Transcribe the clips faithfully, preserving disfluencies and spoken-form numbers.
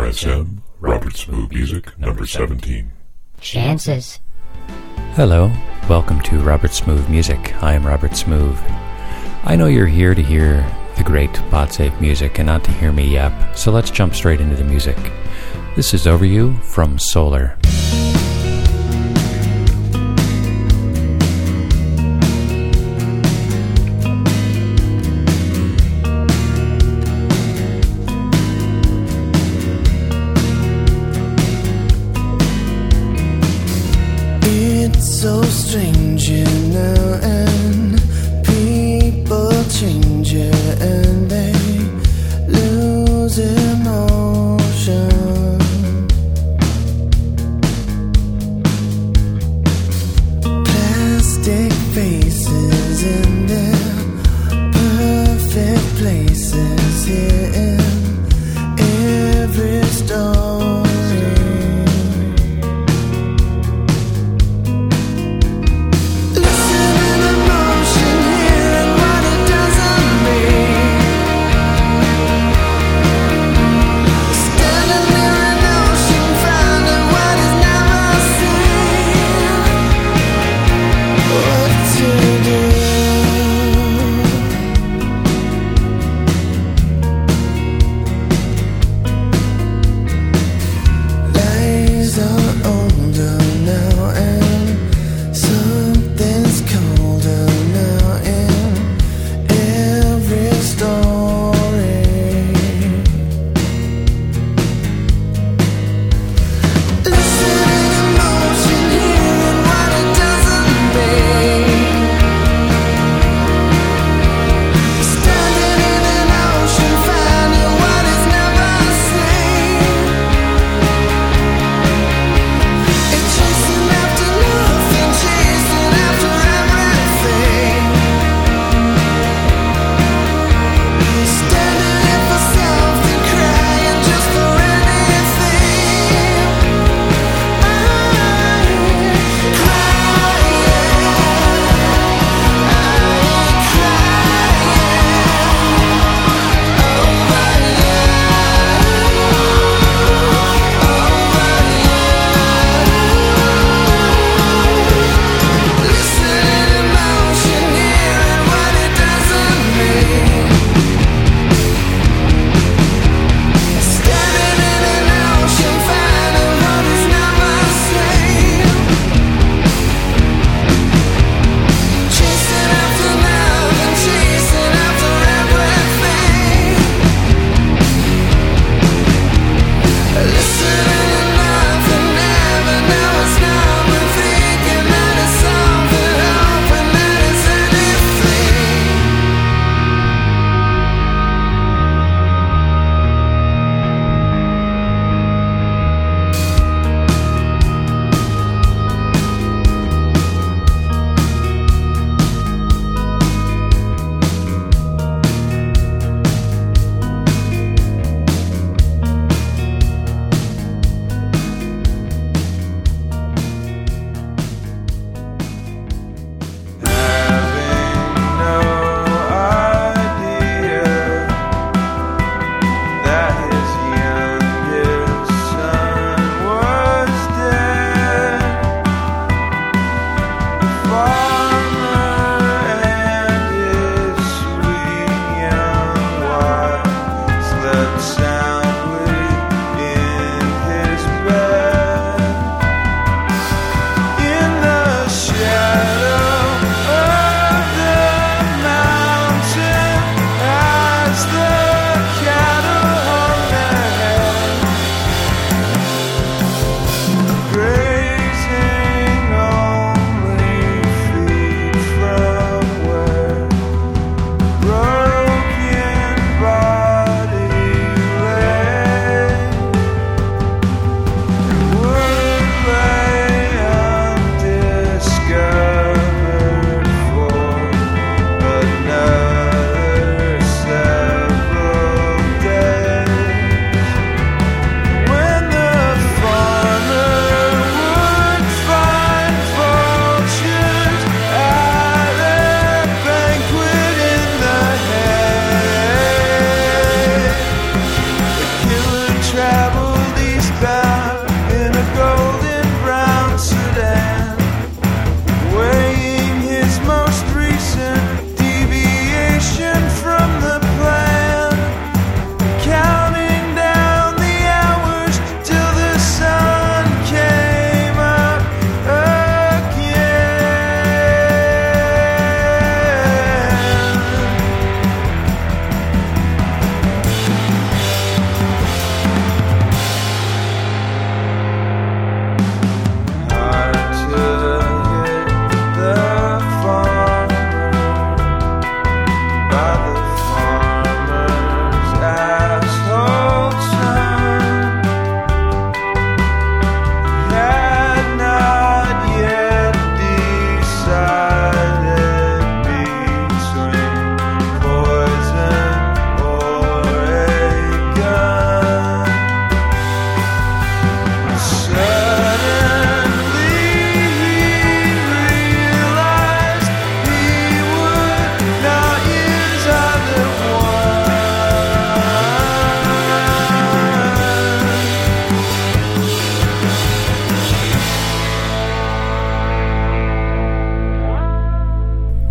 S M, Robert Smooth Music, number seventeen. Chances. Hello, welcome to Robert Smooth Music. I am Robert Smooth. I know you're here to hear the great PodSafe music and not to hear me yap, so let's jump straight into the music. This is Over You from Solar. So strange, you know, and people change, you, and they lose emotion. Plastic faces in their perfect places here in every story. Listen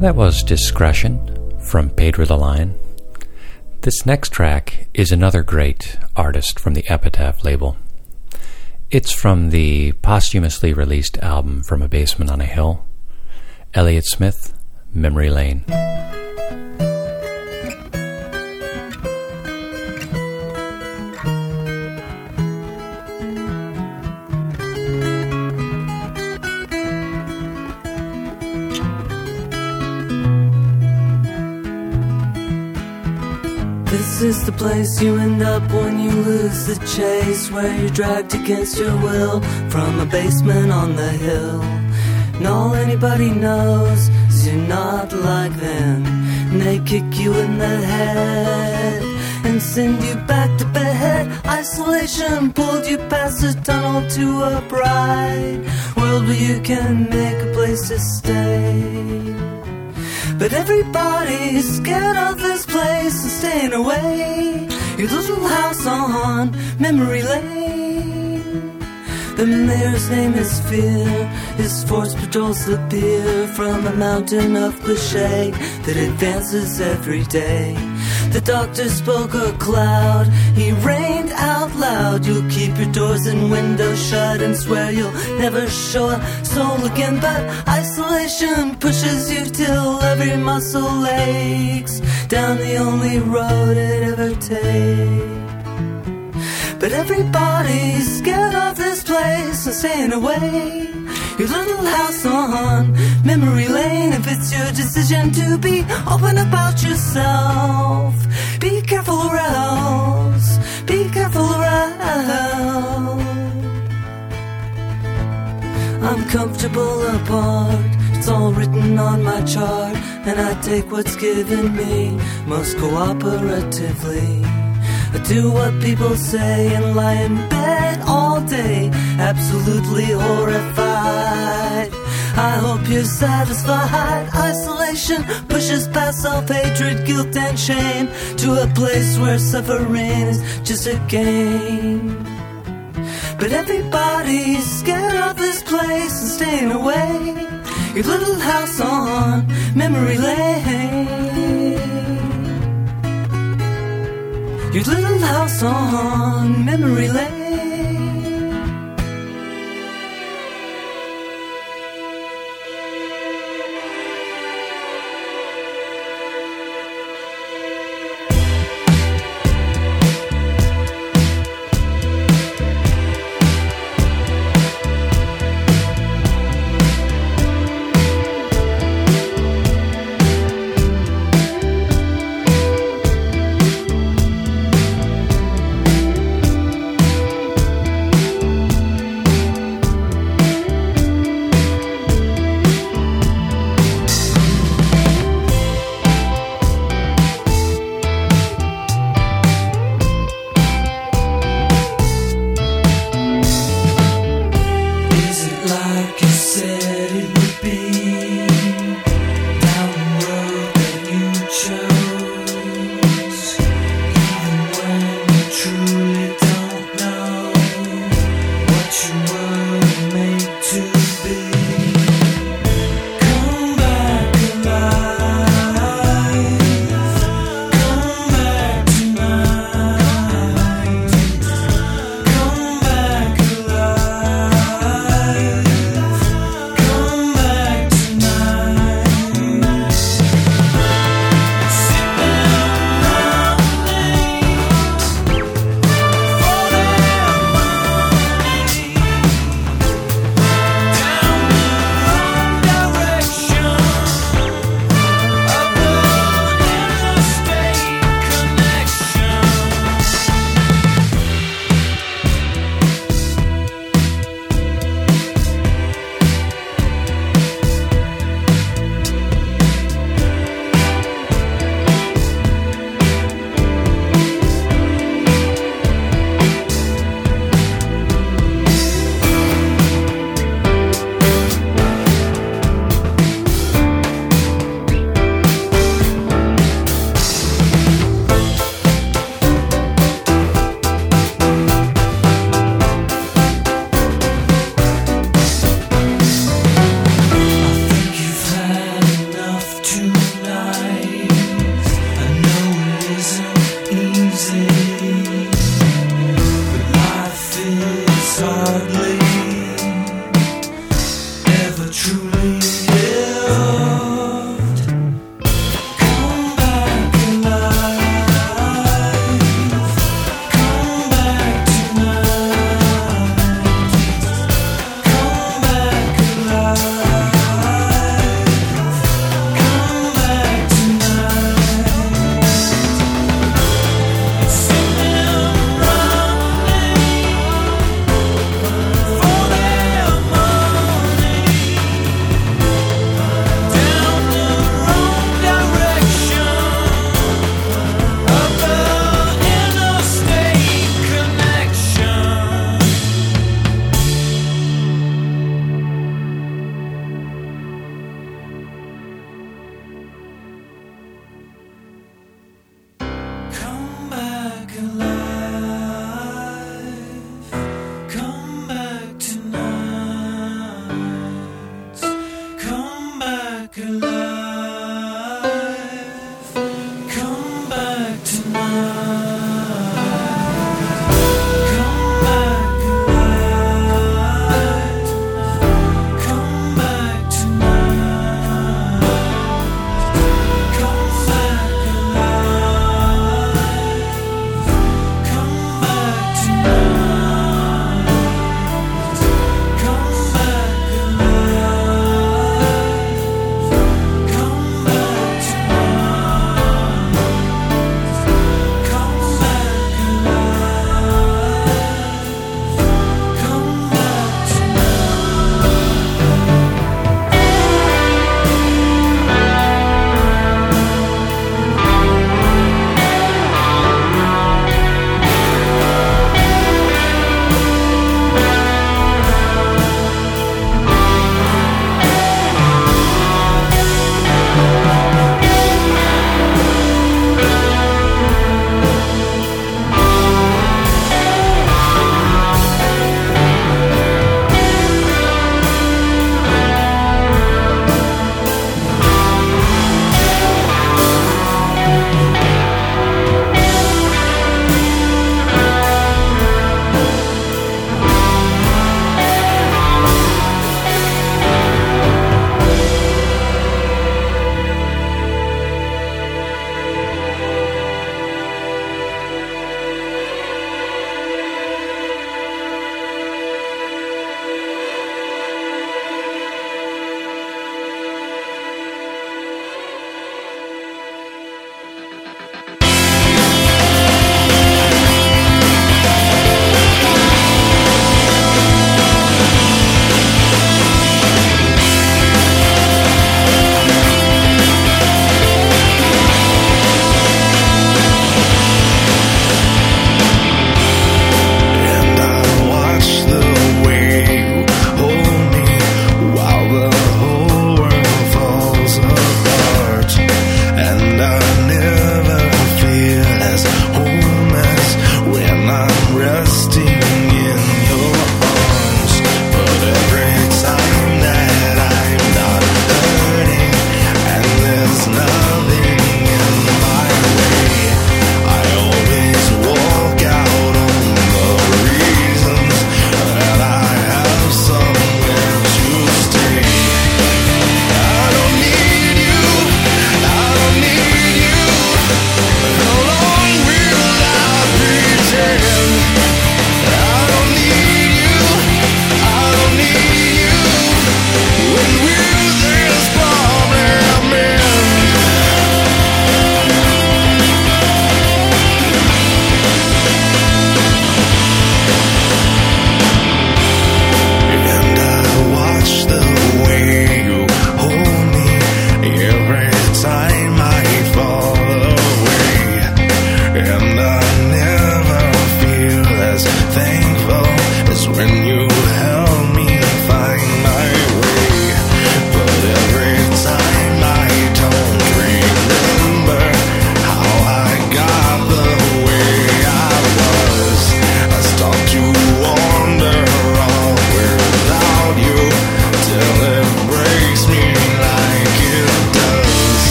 That was Discretion from Pedro the Lion. This next track is another great artist from the Epitaph label. It's from the posthumously released album From a Basement on a Hill. Elliott Smith, Memory Lane. This is the place you end up when you lose the chase, where you're dragged against your will from a basement on the hill. And all anybody knows is you're not like them, and they kick you in the head and send you back to bed. Isolation pulled you past the tunnel to a bright world where you can make a place to stay. But everybody's scared of this place and staying away. Your little house on memory lane. The mayor's name is Fear. His force patrols the pier from a mountain of cliché that advances every day. The doctor spoke a cloud, he rained out loud. You'll keep your doors and windows shut and swear you'll never show a soul again. But isolation pushes you till every muscle aches down the only road it ever takes. But everybody's scared of this place and staying away. Your little house on memory lane. If it's your decision to be open about yourself, be careful or else, be careful or else. I'm comfortable apart, it's all written on my chart, and I take what's given me most cooperatively. I do what people say and lie in bed all day, absolutely horrified. I hope you're satisfied. Isolation pushes past self-hatred, guilt and shame to a place where suffering is just a game. But everybody's scared of this place and staying away. Your little house on memory lane. Your little house on memory lane.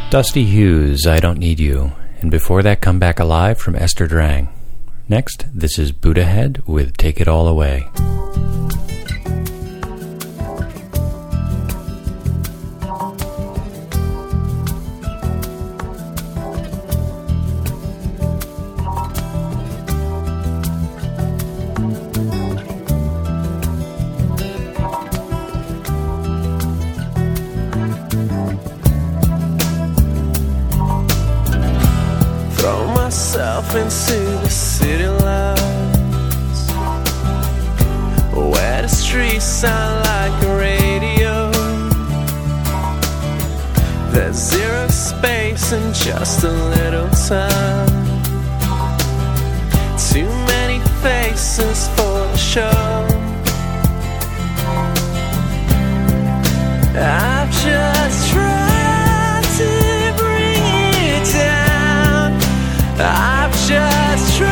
Dusty Hughes, I Don't Need You. And before that, Come Back Alive from Esther Drang. Next, this is Buddha Head with Take It All Away. Into the city lights, where the streets sound like a radio. There's zero space and just a little time. Too many faces for the show. I've just tried to bring it down. I've just tried.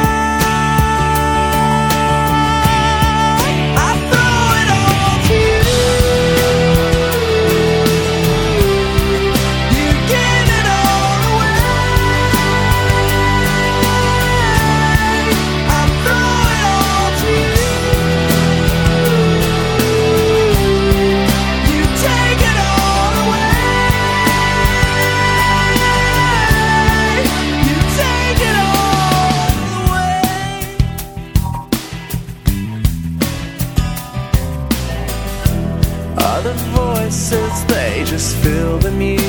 I throw it all to you. You gave it all away. I throw it all to you. You take it all away. You take it all away. Other voices, they just fill the mute.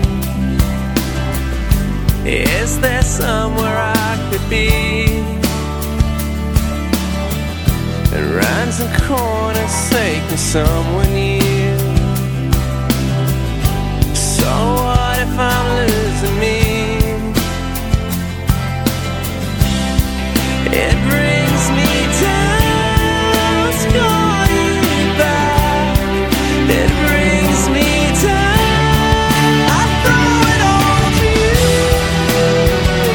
Is there somewhere I could be? And runs and corners taking someone new. So what if I'm losing me? It brings me down, it's going back. It brings me down. I throw it all to you.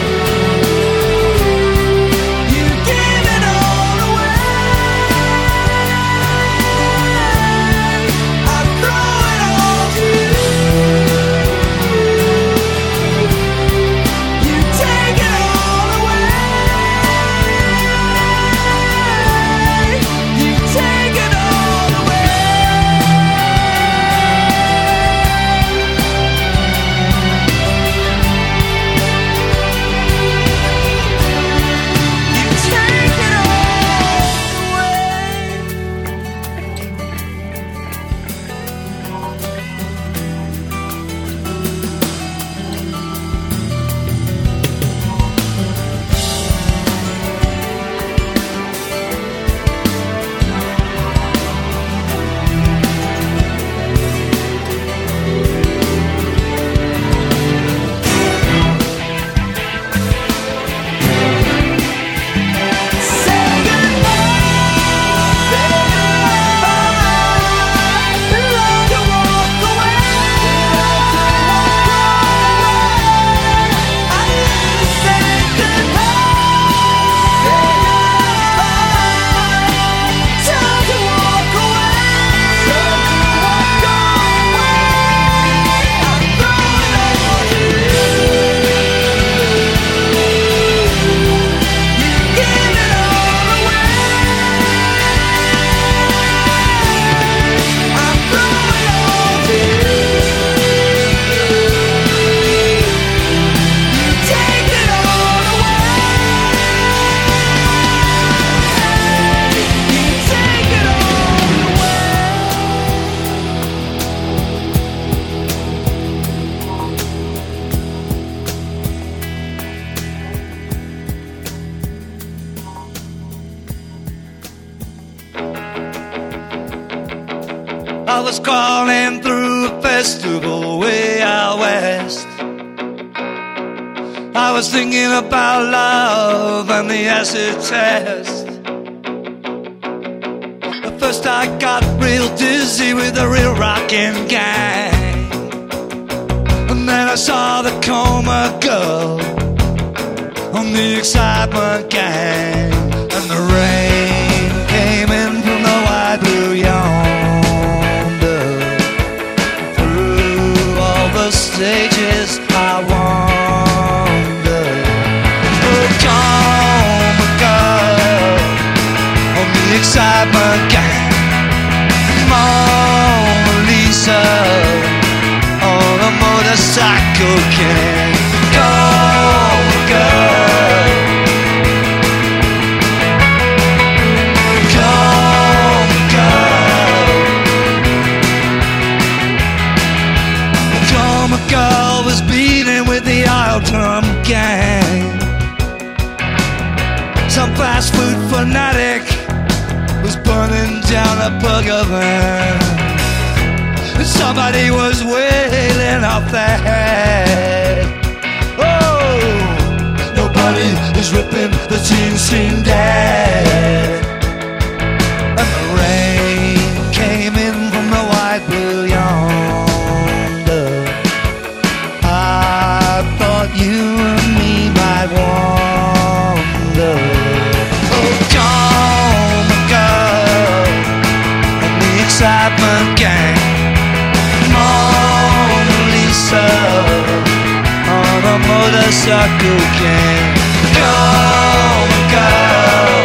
You give it all away. I throw it all to you. You take it all away. You take it all away. You take it all away. Say goodbye. Say goodbye. Love to walk away. I need to say goodbye. Say goodbye. Time to walk away. Time to walk away. I throw it all to you. You give it all away. I throw it all to you. You take it all away. You take it all I was crawling through a festival way out west. I was thinking about love and the acid test. At first I got real dizzy with the real rockin' gang. And then I saw the coma girl on the excitement gang. And the rain came in from the wide blue yonder, through all the stages excitement gang. Mona Lisa on a motorcycle can go, girl. Come, girl. Come, a girl was beating with the oil drum gang. Some fast food fanatic was burning down a burger van. Somebody was wailing off their head. Oh, nobody is ripping the teen scene dead. And the rain came in from the white blue yonder. I thought you and me might wander. Oh, come, girl, and the excitement gang. Mona Lisa on a motorcycle can come, girl.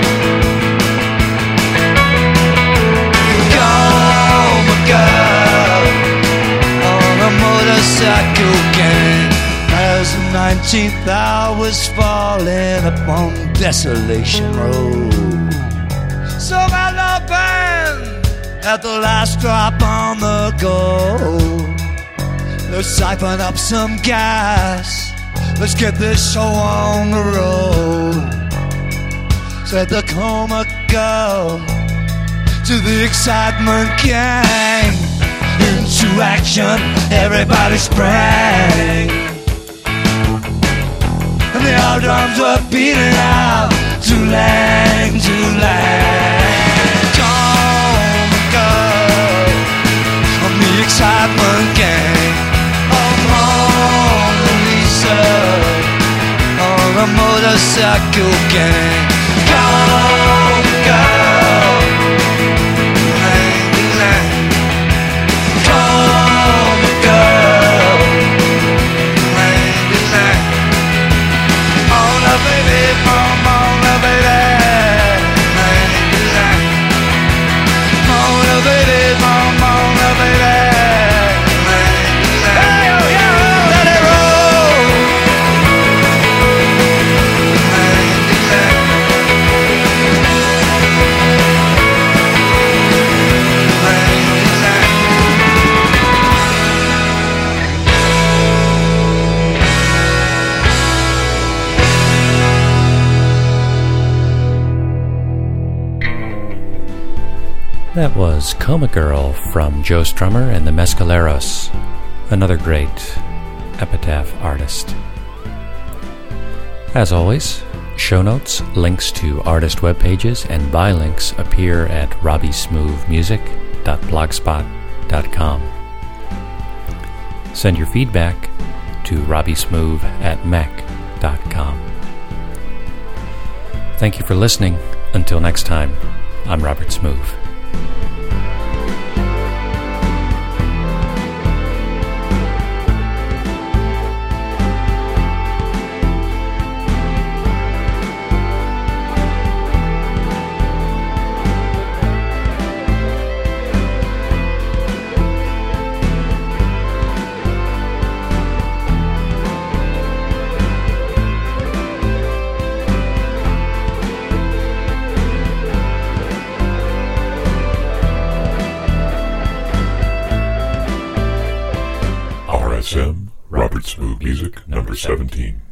Come, girl, on a motorcycle can. As the nineteenth hour was falling upon Desolation Road, so my love band at the last drop on the go. Let's siphon up some gas. Let's get this show on the road. Said the coma girl to the excitement gang. Into action, everybody sprang. And the old drums were beating out too lang, too lang. Come, girl, on the excitement gang. Oh, Mona Lisa on a motorcycle gang. Come, girl, lang, lang. Come, girl, lang, lang. Mona, baby, Mona, baby, lang, lang. Mona, baby, Mona, baby. That was Coma Girl from Joe Strummer and the Mescaleros, another great Epitaph artist. As always, show notes, links to artist web pages, and buy links appear at robbie smooth music dot blogspot dot com. Send your feedback to robbiesmooth at mac dot com. Thank you for listening. Until next time, I'm Robert Smooth. R S M, Robert Smooth Music, number seventeen.